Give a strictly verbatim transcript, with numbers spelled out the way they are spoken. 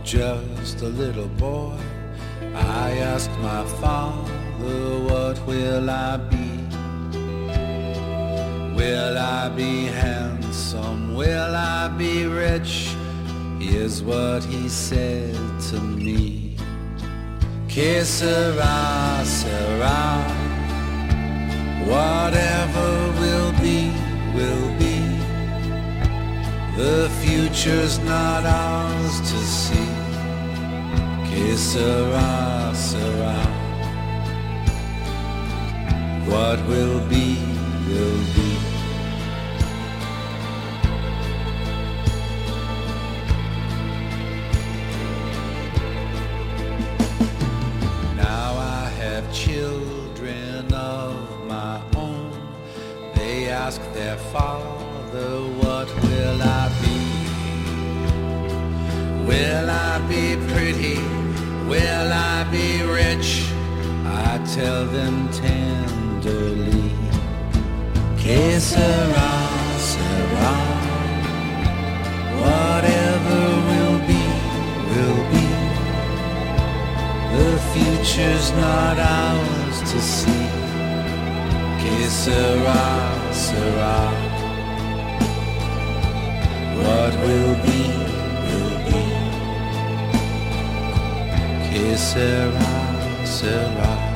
just a little boy, I asked my father, what will I be? Will I be handsome? Will I be rich? Here's what he said to me. Que sera, sera. Whatever will be, will be. The future's not ours to see. Que sera, sera. What will be, will be. Now I have children of my own. They ask their father, what will I be? Will I be pretty? Will I be rich? I tell them tenderly, que sera, sera. Whatever will be, will be. The future's not ours to see. Que sera, sera. What will be, will be. Que sera, sera.